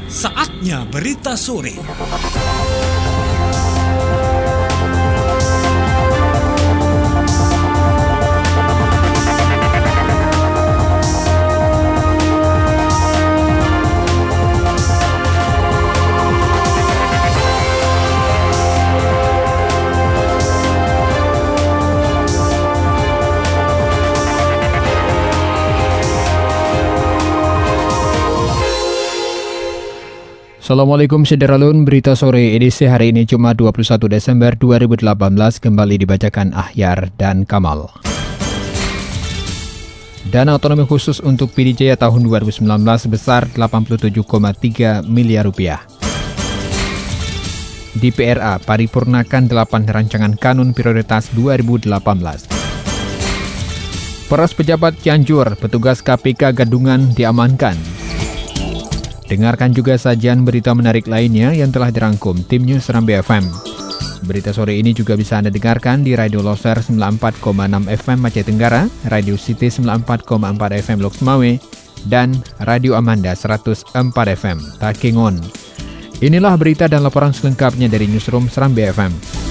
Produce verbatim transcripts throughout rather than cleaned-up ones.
Saatnya berita sore. Assalamualaikum Sederalun, berita sore edisi hari ini Jumat dua puluh satu Desember dua ribu delapan belas kembali dibacakan Ahyar dan Kamal. Dana otonomi khusus untuk P D Jaya tahun dua ribu sembilan belas sebesar delapan puluh tujuh koma tiga miliar rupiah. Di P R A paripurnakan delapan rancangan kanun prioritas dua ribu delapan belas. Peras pejabat Cianjur, petugas K P K Gadungan diamankan. Dengarkan juga sajian berita menarik lainnya yang telah dirangkum tim News Serambi F M. Berita sore ini juga bisa Anda dengarkan di Radio Loser sembilan puluh empat koma enam F M Aceh Tenggara, Radio City sembilan puluh empat koma empat F M Lok Semawe, dan Radio Amanda seratus empat F M Takengon. Inilah berita dan laporan selengkapnya dari Newsroom Serambi F M.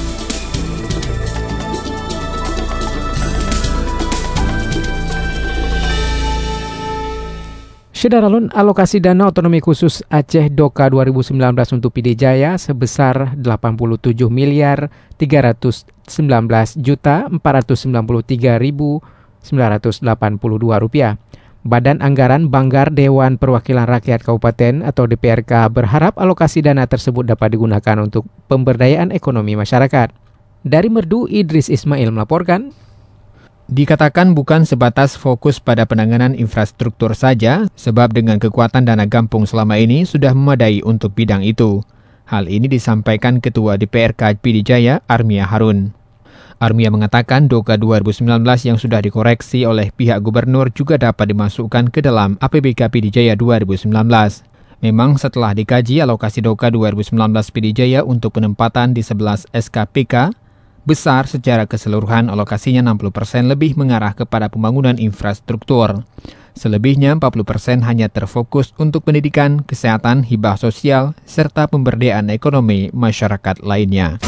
Sederalun, alokasi dana otonomi khusus Aceh D O K A dua ribu sembilan belas untuk P D Jaya sebesar delapan puluh tujuh miliar tiga ratus sembilan belas juta empat ratus sembilan puluh tiga ribu sembilan ratus delapan puluh dua rupiah. Badan Anggaran Banggar Dewan Perwakilan Rakyat Kabupaten atau D P R K berharap alokasi dana tersebut dapat digunakan untuk pemberdayaan ekonomi masyarakat. Dari Merdu, Idris Ismail melaporkan. Dikatakan bukan sebatas fokus pada penanganan infrastruktur saja, sebab dengan kekuatan dana gampung selama ini sudah memadai untuk bidang itu. Hal ini disampaikan Ketua D P R K P D Jaya, Armia Harun. Armia mengatakan D O K A dua ribu sembilan belas yang sudah dikoreksi oleh pihak gubernur juga dapat dimasukkan ke dalam A P B K P D Jaya dua ribu sembilan belas. Memang setelah dikaji alokasi D O K A dua ribu sembilan belas P D Jaya untuk penempatan di sebelas S K P K, besar secara keseluruhan alokasinya enam puluh persen lebih mengarah kepada pembangunan infrastruktur. Selebihnya empat puluh persen hanya terfokus untuk pendidikan, kesehatan, hibah sosial, serta pemberdayaan ekonomi masyarakat lainnya.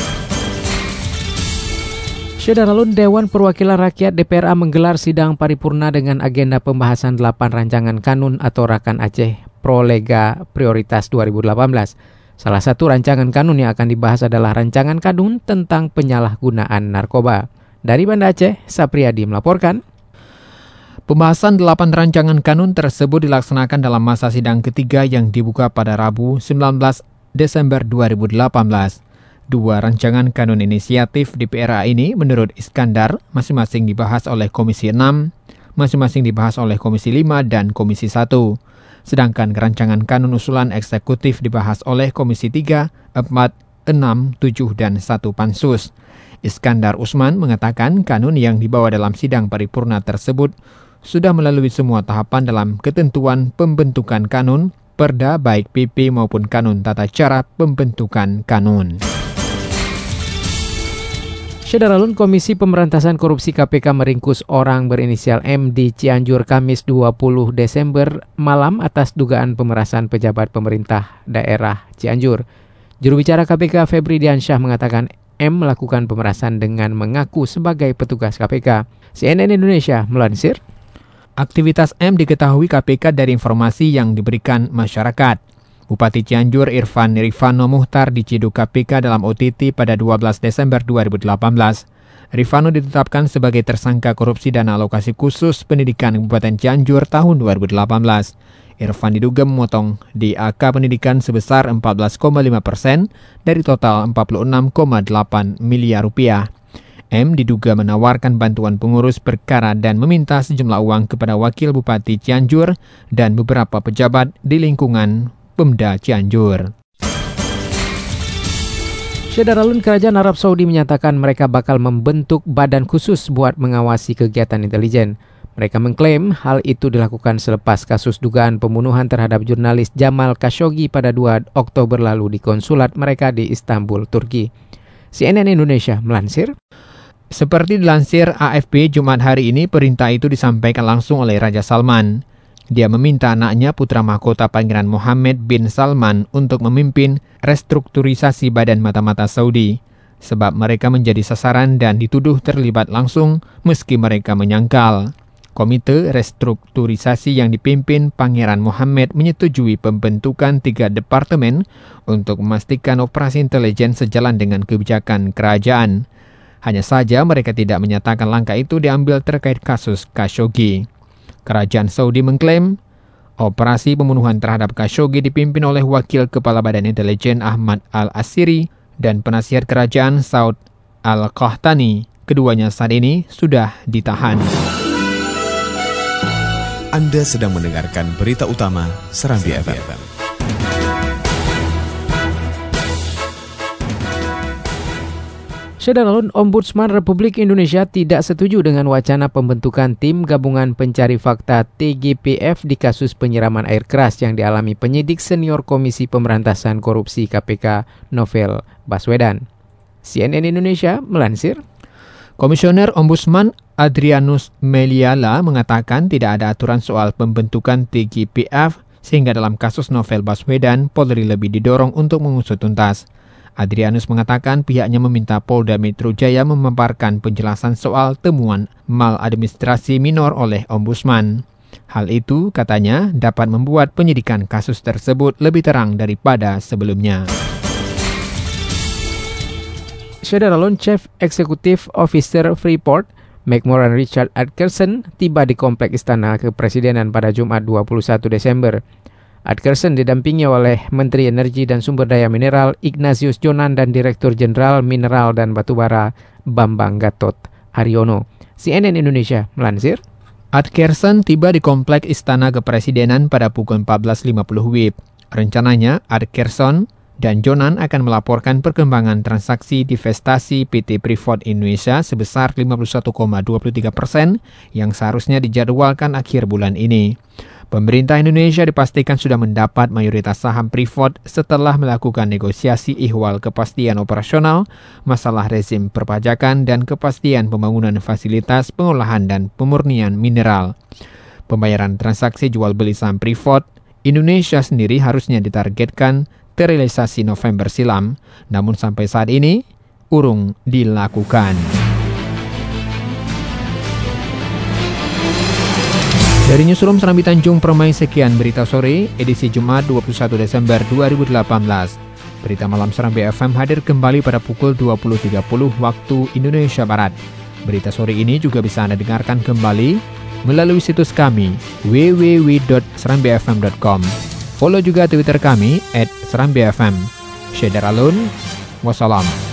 Sederalun, Dewan Perwakilan Rakyat D P R A menggelar sidang paripurna dengan agenda pembahasan delapan rancangan kanun atau Rakan Aceh Prolega Prioritas dua ribu delapan belas. Salah satu rancangan kanun yang akan dibahas adalah rancangan kanun tentang penyalahgunaan narkoba. Dari Banda Aceh, Sapriyadi melaporkan. Pembahasan delapan rancangan kanun tersebut dilaksanakan dalam masa sidang ketiga yang dibuka pada Rabu sembilan belas Desember dua ribu delapan belas. Dua rancangan kanun inisiatif D P R A ini menurut Iskandar masing-masing dibahas oleh Komisi enam, masing-masing dibahas oleh Komisi lima dan Komisi satu. Sedangkan rancangan kanun usulan eksekutif dibahas oleh Komisi tiga, empat, enam, tujuh, dan satu Pansus. Iskandar Usman mengatakan kanun yang dibawa dalam sidang paripurna tersebut sudah melalui semua tahapan dalam ketentuan pembentukan kanun, perda baik P P maupun kanun tata cara pembentukan kanun. Sederalun, Komisi Pemberantasan Korupsi K P K meringkus orang berinisial M di Cianjur Kamis dua puluh Desember malam atas dugaan pemerasan pejabat pemerintah daerah Cianjur. Juru bicara K P K Febri Diansyah mengatakan M melakukan pemerasan dengan mengaku sebagai petugas K P K. C N N Indonesia melansir. Aktivitas M diketahui K P K dari informasi yang diberikan masyarakat. Bupati Cianjur Irfan Rifano Muhtar diciduk K P K dalam O T T pada dua belas Desember dua ribu delapan belas. Rifano ditetapkan sebagai tersangka korupsi dana alokasi khusus pendidikan Kabupaten Cianjur tahun dua ribu delapan belas. Irfan diduga memotong D A K pendidikan sebesar empat belas koma lima persen dari total empat puluh enam koma delapan miliar rupiah. M diduga menawarkan bantuan pengurus perkara dan meminta sejumlah uang kepada Wakil Bupati Cianjur dan beberapa pejabat di lingkungan Pemda Cianjur. Sederalun, Kerajaan Arab Saudi menyatakan mereka bakal membentuk badan khusus buat mengawasi kegiatan intelijen. Mereka mengklaim hal itu dilakukan selepas kasus dugaan pembunuhan terhadap jurnalis Jamal Khashoggi pada dua Oktober lalu di konsulat mereka di Istanbul, Turki. C N N Indonesia melansir. Seperti dilansir A F P Jumat hari ini, perintah itu disampaikan langsung oleh Raja Salman. Dia meminta anaknya putra mahkota Pangeran Mohammed bin Salman untuk memimpin restrukturisasi Badan Mata-Mata Saudi, sebab mereka menjadi sasaran dan dituduh terlibat langsung meski mereka menyangkal. Komite restrukturisasi yang dipimpin Pangeran Mohammed menyetujui pembentukan tiga departemen untuk memastikan operasi intelijen sejalan dengan kebijakan kerajaan. Hanya saja mereka tidak menyatakan langkah itu diambil terkait kasus Khashoggi. Kerajaan Saudi mengklaim operasi pembunuhan terhadap Khashoggi dipimpin oleh Wakil Kepala Badan Intelijen Ahmad Al-Asiri dan penasihat kerajaan Saud Al-Qahtani. Keduanya saat ini sudah ditahan. Anda sedang mendengarkan berita utama Serambi F M. Saudara, Ombudsman Republik Indonesia tidak setuju dengan wacana pembentukan tim gabungan pencari fakta T G P F di kasus penyiraman air keras yang dialami penyidik senior Komisi Pemberantasan Korupsi K P K Novel Baswedan. C N N Indonesia melansir, Komisioner Ombudsman Adrianus Meliala mengatakan tidak ada aturan soal pembentukan T G P F sehingga dalam kasus Novel Baswedan, Polri lebih didorong untuk mengusut tuntas. Adrianus mengatakan pihaknya meminta Polda Metro Jaya memaparkan penjelasan soal temuan maladministrasi minor oleh Ombudsman. Hal itu, katanya, dapat membuat penyidikan kasus tersebut lebih terang daripada sebelumnya. Saudara, Chief Executive Officer Freeport, McMoran Richard Atkerson, tiba di Komplek Istana Kepresidenan pada Jumat dua puluh satu Desember. Atkerson didampingi oleh Menteri Energi dan Sumber Daya Mineral Ignatius Jonan dan Direktur Jenderal Mineral dan Batubara Bambang Gatot Haryono. C N N Indonesia melansir, Atkerson tiba di Komplek Istana Kepresidenan pada pukul empat belas lima puluh W I B. Rencananya, Atkerson dan Jonan akan melaporkan perkembangan transaksi divestasi P T Freeport Indonesia sebesar lima puluh satu koma dua tiga persen yang seharusnya dijadwalkan akhir bulan ini. Pemerintah Indonesia dipastikan sudah mendapat mayoritas saham Freeport setelah melakukan negosiasi ihwal kepastian operasional, masalah rezim perpajakan, dan kepastian pembangunan fasilitas pengolahan dan pemurnian mineral. Pembayaran transaksi jual beli saham Freeport Indonesia sendiri harusnya ditargetkan terrealisasi November silam, namun sampai saat ini urung dilakukan. Dari Newsroom Serambi Tanjung Permai, sekian berita sore edisi Jumat dua puluh satu Desember dua ribu delapan belas. Berita malam Serambi F M hadir kembali pada pukul dua puluh tiga puluh waktu Indonesia Barat. Berita sore ini juga bisa Anda dengarkan kembali melalui situs kami w w w dot serambi f m dot com. Follow juga Twitter kami at serambi f m. Syedar Alun, wassalam.